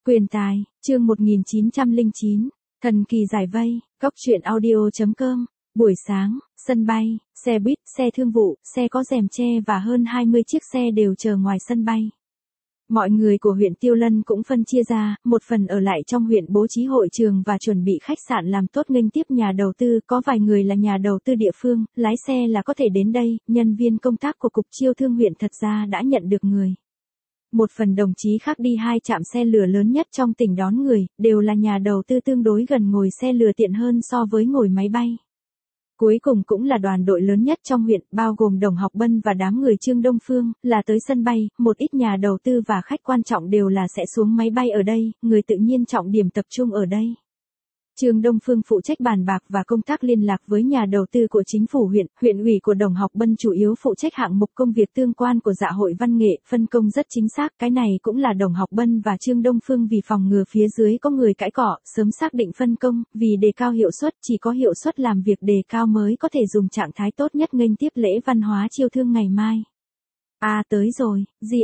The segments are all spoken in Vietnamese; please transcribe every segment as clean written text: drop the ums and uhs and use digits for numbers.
Quyền tài, chương 1909, thần kỳ giải vây, góc truyện audio.com, buổi sáng, sân bay, xe buýt, xe thương vụ, xe có rèm che và hơn 20 chiếc xe đều chờ ngoài sân bay. Mọi người của huyện Tiêu Lân cũng phân chia ra, một phần ở lại trong huyện bố trí hội trường và chuẩn bị khách sạn làm tốt nghênh tiếp nhà đầu tư, có vài người là nhà đầu tư địa phương, lái xe là có thể đến đây, nhân viên công tác của Cục Chiêu thương huyện thật ra đã nhận được người. Một phần đồng chí khác đi hai trạm xe lửa lớn nhất trong tỉnh đón người, đều là nhà đầu tư tương đối gần ngồi xe lửa tiện hơn so với ngồi máy bay. Cuối cùng cũng là đoàn đội lớn nhất trong huyện, bao gồm Đồng Học Bân và đám người Trương Đông Phương, là tới sân bay, một ít nhà đầu tư và khách quan trọng đều là sẽ xuống máy bay ở đây, người tự nhiên trọng điểm tập trung ở đây. Trương Đông Phương phụ trách bàn bạc và công tác liên lạc với nhà đầu tư của chính phủ huyện ủy của Đồng Học Bân chủ yếu phụ trách hạng mục công việc tương quan của dạ hội văn nghệ, phân công rất chính xác, cái này cũng là Đồng Học Bân và Trương Đông Phương vì phòng ngừa phía dưới có người cãi cọ, sớm xác định phân công, vì đề cao hiệu suất, chỉ có hiệu suất làm việc đề cao mới có thể dùng trạng thái tốt nhất nghênh tiếp lễ văn hóa chiêu thương ngày mai. Tới rồi,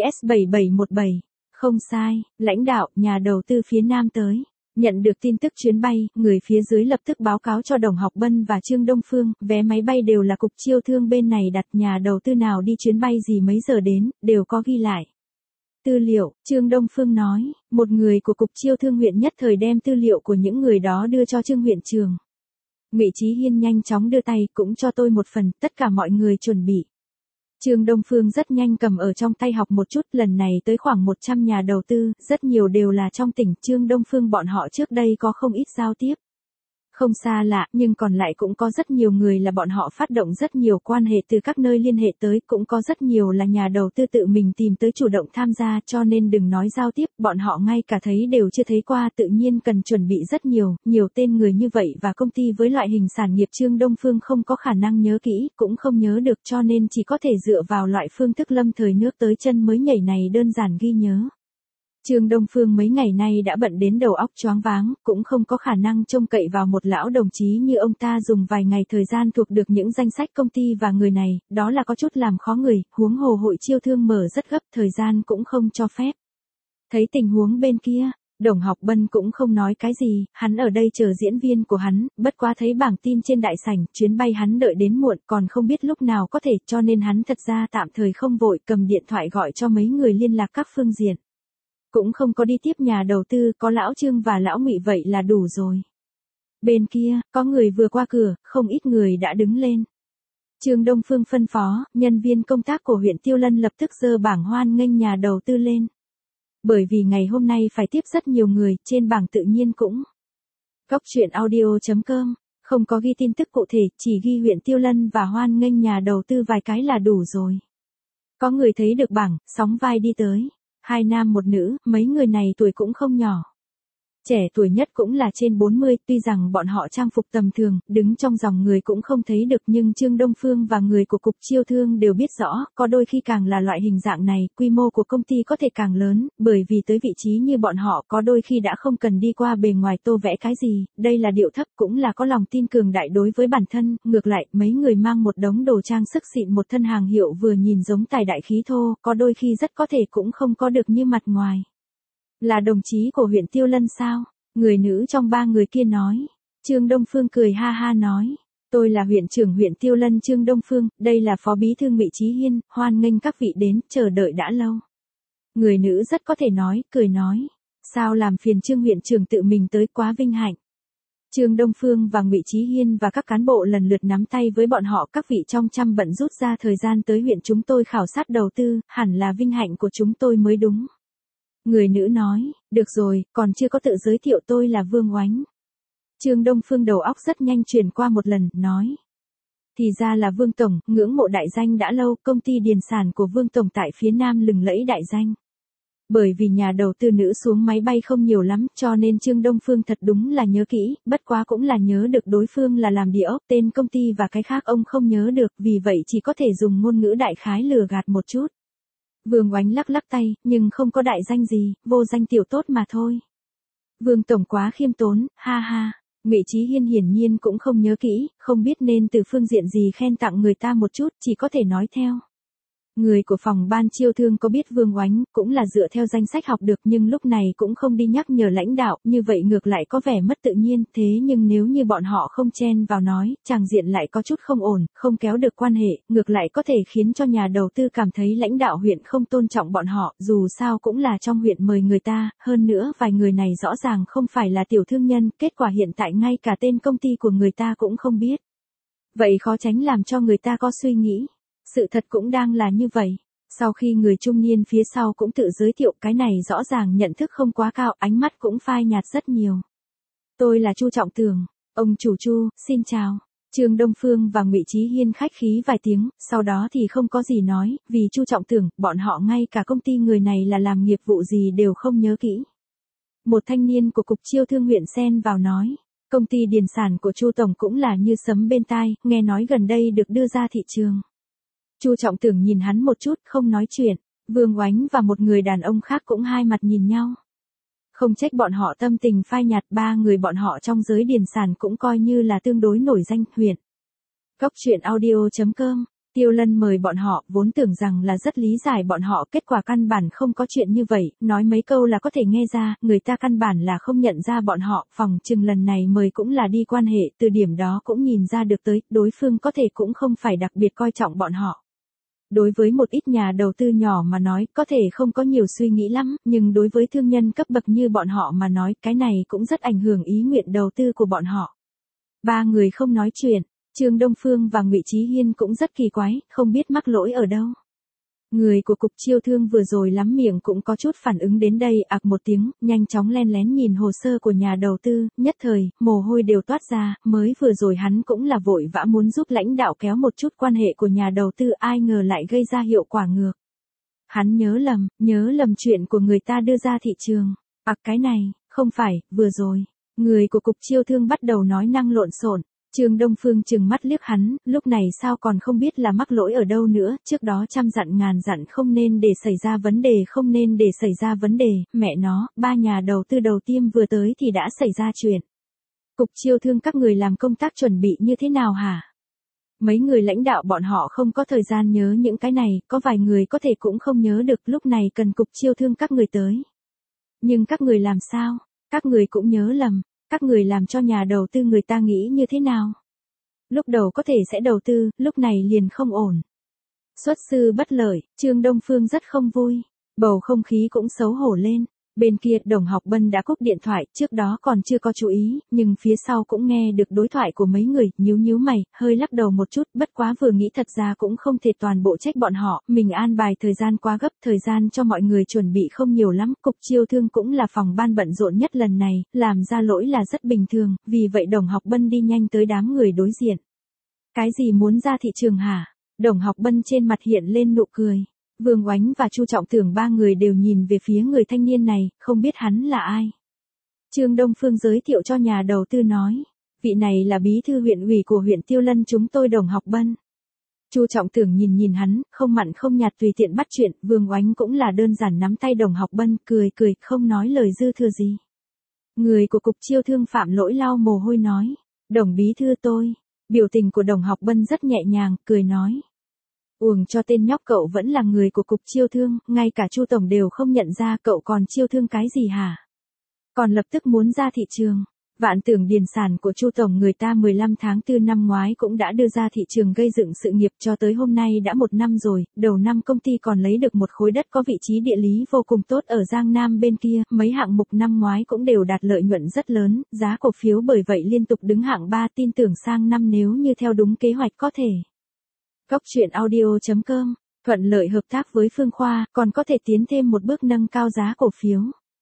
GS7717, không sai, lãnh đạo, nhà đầu tư phía Nam tới. Nhận được tin tức chuyến bay, người phía dưới lập tức báo cáo cho Đồng Học Bân và Trương Đông Phương, vé máy bay đều là Cục Chiêu thương bên này đặt, nhà đầu tư nào đi chuyến bay gì mấy giờ đến, đều có ghi lại. Tư liệu, Trương Đông Phương nói, một người của Cục Chiêu thương huyện nhất thời đem tư liệu của những người đó đưa cho Trương huyện trưởng. Ngụy Chí Hiên nhanh chóng đưa tay, cũng cho tôi một phần, tất cả mọi người chuẩn bị. Trương Đông Phương rất nhanh cầm ở trong tay học một chút, lần này tới khoảng 100 nhà đầu tư, rất nhiều đều là trong tỉnh, Trương Đông Phương bọn họ trước đây có không ít giao tiếp. Không xa lạ, nhưng còn lại cũng có rất nhiều người là bọn họ phát động rất nhiều quan hệ từ các nơi liên hệ tới, cũng có rất nhiều là nhà đầu tư tự mình tìm tới chủ động tham gia, cho nên đừng nói giao tiếp, bọn họ ngay cả thấy đều chưa thấy qua, tự nhiên cần chuẩn bị rất nhiều tên người như vậy và công ty với loại hình sản nghiệp Trương Đông Phương không có khả năng nhớ kỹ, cũng không nhớ được cho nên chỉ có thể dựa vào loại phương thức lâm thời nước tới chân mới nhảy này đơn giản ghi nhớ. Trương Đông Phương mấy ngày nay đã bận đến đầu óc choáng váng, cũng không có khả năng trông cậy vào một lão đồng chí như ông ta dùng vài ngày thời gian thuộc được những danh sách công ty và người này, đó là có chút làm khó người, huống hồ hội chiêu thương mở rất gấp, thời gian cũng không cho phép. Thấy tình huống bên kia, Đồng Học Bân cũng không nói cái gì, hắn ở đây chờ diễn viên của hắn, bất quá thấy bảng tin trên đại sảnh, chuyến bay hắn đợi đến muộn, còn không biết lúc nào có thể, cho nên hắn thật ra tạm thời không vội, cầm điện thoại gọi cho mấy người liên lạc các phương diện. Cũng không có đi tiếp nhà đầu tư, có lão Trương và lão Ngụy vậy là đủ rồi. Bên kia, có người vừa qua cửa, không ít người đã đứng lên. Trương Đông Phương phân phó, nhân viên công tác của huyện Tiêu Lân lập tức giơ bảng hoan nghênh nhà đầu tư lên. Bởi vì ngày hôm nay phải tiếp rất nhiều người, trên bảng tự nhiên cũng. Góc truyện audio.com, không có ghi tin tức cụ thể, chỉ ghi huyện Tiêu Lân và hoan nghênh nhà đầu tư vài cái là đủ rồi. Có người thấy được bảng, sóng vai đi tới. Hai nam một nữ, mấy người này tuổi cũng không nhỏ. Trẻ tuổi nhất cũng là trên 40, tuy rằng bọn họ trang phục tầm thường, đứng trong dòng người cũng không thấy được nhưng Trương Đông Phương và người của Cục Chiêu thương đều biết rõ, có đôi khi càng là loại hình dạng này, quy mô của công ty có thể càng lớn, bởi vì tới vị trí như bọn họ có đôi khi đã không cần đi qua bề ngoài tô vẽ cái gì, đây là điệu thấp cũng là có lòng tin cường đại đối với bản thân, ngược lại, mấy người mang một đống đồ trang sức xịn một thân hàng hiệu vừa nhìn giống tài đại khí thô, có đôi khi rất có thể cũng không có được như mặt ngoài. Là đồng chí của huyện Tiêu Lân sao? Người nữ trong ba người kia nói. Trương Đông Phương cười ha ha nói. Tôi là huyện trưởng huyện Tiêu Lân Trương Đông Phương, đây là phó bí thư Ngụy Chí Hiên, hoan nghênh các vị đến, chờ đợi đã lâu. Người nữ rất có thể nói, cười nói. Sao làm phiền Trương huyện trưởng tự mình tới, quá vinh hạnh. Trương Đông Phương và Ngụy Chí Hiên và các cán bộ lần lượt nắm tay với bọn họ, các vị trong trăm bận rút ra thời gian tới huyện chúng tôi khảo sát đầu tư, hẳn là vinh hạnh của chúng tôi mới đúng. Người nữ nói, được rồi, còn chưa có tự giới thiệu, tôi là Vương Oánh. Trương Đông Phương đầu óc rất nhanh chuyển qua một lần, nói. Thì ra là Vương Tổng, ngưỡng mộ đại danh đã lâu, công ty điền sản của Vương Tổng tại phía Nam lừng lẫy đại danh. Bởi vì nhà đầu tư nữ xuống máy bay không nhiều lắm, cho nên Trương Đông Phương thật đúng là nhớ kỹ, bất quá cũng là nhớ được đối phương là làm địa ốc, tên công ty và cái khác ông không nhớ được, vì vậy chỉ có thể dùng ngôn ngữ đại khái lừa gạt một chút. Vương Oánh lắc lắc tay, nhưng không có đại danh gì, vô danh tiểu tốt mà thôi. Vương Tổng quá khiêm tốn, ha ha. Ngụy Chí Hiên hiển nhiên cũng không nhớ kỹ, không biết nên từ phương diện gì khen tặng người ta một chút, chỉ có thể nói theo. Người của phòng ban chiêu thương có biết Vương Oánh cũng là dựa theo danh sách học được nhưng lúc này cũng không đi nhắc nhở lãnh đạo, như vậy ngược lại có vẻ mất tự nhiên, thế nhưng nếu như bọn họ không chen vào nói, chàng diện lại có chút không ổn, không kéo được quan hệ, ngược lại có thể khiến cho nhà đầu tư cảm thấy lãnh đạo huyện không tôn trọng bọn họ, dù sao cũng là trong huyện mời người ta, hơn nữa vài người này rõ ràng không phải là tiểu thương nhân, kết quả hiện tại ngay cả tên công ty của người ta cũng không biết. Vậy khó tránh làm cho người ta có suy nghĩ. Sự thật cũng đang là như vậy. Sau khi người trung niên phía sau cũng tự giới thiệu cái này rõ ràng nhận thức không quá cao, ánh mắt cũng phai nhạt rất nhiều. Tôi là Chu Trọng Tường. Ông chủ Chu, xin chào. Trương Đông Phương và Ngụy Chí Hiên khách khí vài tiếng, sau đó thì không có gì nói, vì Chu Trọng Tường, bọn họ ngay cả công ty người này là làm nghiệp vụ gì đều không nhớ kỹ. Một thanh niên của Cục Chiêu thương huyện xen vào nói. Công ty điền sản của Chu Tổng cũng là như sấm bên tai, nghe nói gần đây được đưa ra thị trường. Chu Trọng Tường nhìn hắn một chút, không nói chuyện. Vương Oánh và một người đàn ông khác cũng hai mặt nhìn nhau. Không trách bọn họ tâm tình phai nhạt, ba người bọn họ trong giới điền sản cũng coi như là tương đối nổi danh huyện. Cóc truyện audio.com, Tiêu Lân mời bọn họ, vốn tưởng rằng là rất lý giải bọn họ, kết quả căn bản không có chuyện như vậy, nói mấy câu là có thể nghe ra, người ta căn bản là không nhận ra bọn họ, phòng chừng lần này mời cũng là đi quan hệ, từ điểm đó cũng nhìn ra được tới, đối phương có thể cũng không phải đặc biệt coi trọng bọn họ. Đối với một ít nhà đầu tư nhỏ mà nói, có thể không có nhiều suy nghĩ lắm, nhưng đối với thương nhân cấp bậc như bọn họ mà nói, cái này cũng rất ảnh hưởng ý nguyện đầu tư của bọn họ. Ba người không nói chuyện, Trương Đông Phương và Ngụy Chí Hiên cũng rất kỳ quái, không biết mắc lỗi ở đâu. Người của Cục Chiêu thương vừa rồi lắm miệng cũng có chút phản ứng đến đây, ạc một tiếng, nhanh chóng len lén nhìn hồ sơ của nhà đầu tư, nhất thời, mồ hôi đều toát ra, mới vừa rồi hắn cũng là vội vã muốn giúp lãnh đạo kéo một chút quan hệ của nhà đầu tư, ai ngờ lại gây ra hiệu quả ngược. Hắn nhớ lầm chuyện của người ta đưa ra thị trường. Cái này, không phải, vừa rồi, người của Cục Chiêu thương bắt đầu nói năng lộn xộn. Trương Đông Phương trừng mắt liếc hắn, lúc này sao còn không biết là mắc lỗi ở đâu nữa, trước đó trăm dặn ngàn dặn không nên để xảy ra vấn đề, mẹ nó, ba nhà đầu tư đầu tiên vừa tới thì đã xảy ra chuyện. Cục Chiêu thương các người làm công tác chuẩn bị như thế nào hả? Mấy người lãnh đạo bọn họ không có thời gian nhớ những cái này, có vài người có thể cũng không nhớ được, lúc này cần Cục Chiêu thương các người tới. Nhưng các người làm sao? Các người cũng nhớ lầm. Các người làm cho nhà đầu tư người ta nghĩ như thế nào? Lúc đầu có thể sẽ đầu tư, lúc này liền không ổn. Xuất sư bất lợi, Trương Đông Phương rất không vui. Bầu không khí cũng xấu hổ lên. Bên kia Đồng Học Bân đã cúp điện thoại, trước đó còn chưa có chú ý, nhưng phía sau cũng nghe được đối thoại của mấy người, nhíu mày, hơi lắc đầu một chút, bất quá vừa nghĩ thật ra cũng không thể toàn bộ trách bọn họ, mình an bài thời gian quá gấp, thời gian cho mọi người chuẩn bị không nhiều lắm, Cục Chiêu thương cũng là phòng ban bận rộn nhất lần này, làm ra lỗi là rất bình thường, vì vậy Đồng Học Bân đi nhanh tới đám người đối diện. Cái gì muốn ra thị trường hả? Đồng Học Bân trên mặt hiện lên nụ cười. Vương Oánh và Chu Trọng Tường ba người đều nhìn về phía người thanh niên này, không biết hắn là ai. Trương Đông Phương giới thiệu cho nhà đầu tư nói, vị này là bí thư huyện ủy của huyện Tiêu Lân chúng tôi Đồng Học Bân. Chu Trọng Tường nhìn hắn, không mặn không nhạt tùy tiện bắt chuyện, Vương Oánh cũng là đơn giản nắm tay Đồng Học Bân, cười, không nói lời dư thừa gì. Người của Cục Chiêu thương Phạm Lỗi lau mồ hôi nói, Đồng bí thư tôi. Biểu tình của Đồng Học Bân rất nhẹ nhàng, cười nói. Uổng cho tên nhóc cậu vẫn là người của Cục Chiêu thương, ngay cả Chu Tổng đều không nhận ra cậu còn chiêu thương cái gì hả? Còn lập tức muốn ra thị trường. Vạn Tưởng điền sản của Chu Tổng người ta 15 tháng 4 năm ngoái cũng đã đưa ra thị trường gây dựng sự nghiệp cho tới hôm nay đã 1 năm rồi, đầu năm công ty còn lấy được một khối đất có vị trí địa lý vô cùng tốt ở Giang Nam bên kia, mấy hạng mục năm ngoái cũng đều đạt lợi nhuận rất lớn, giá cổ phiếu bởi vậy liên tục đứng hạng 3, tin tưởng sang năm nếu như theo đúng kế hoạch có thể. Cóc truyện audio.com, thuận lợi hợp tác với Phương Khoa, còn có thể tiến thêm một bước nâng cao giá cổ phiếu.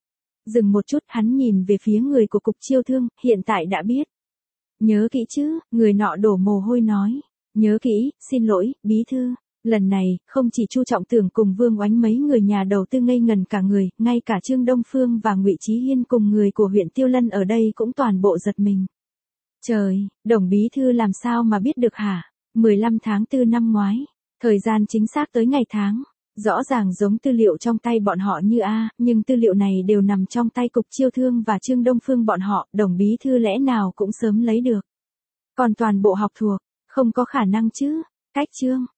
Dừng một chút, hắn nhìn về phía người của Cục Chiêu thương, hiện tại đã biết. Nhớ kỹ chứ, người nọ đổ mồ hôi nói. Nhớ kỹ, xin lỗi, bí thư. Lần này, không chỉ Chu Trọng Tường cùng Vương Oánh mấy người nhà đầu tư ngây ngần cả người, ngay cả Trương Đông Phương và Ngụy Chí Hiên cùng người của huyện Tiêu Lân ở đây cũng toàn bộ giật mình. Trời, Đồng bí thư làm sao mà biết được hả? 15 tháng 4 năm ngoái, thời gian chính xác tới ngày tháng. Rõ ràng giống tư liệu trong tay bọn họ như A, nhưng tư liệu này đều nằm trong tay Cục Chiêu thương và Trương Đông Phương bọn họ, Đồng bí thư lẽ nào cũng sớm lấy được. Còn toàn bộ học thuộc, không có khả năng chứ. Cách Trương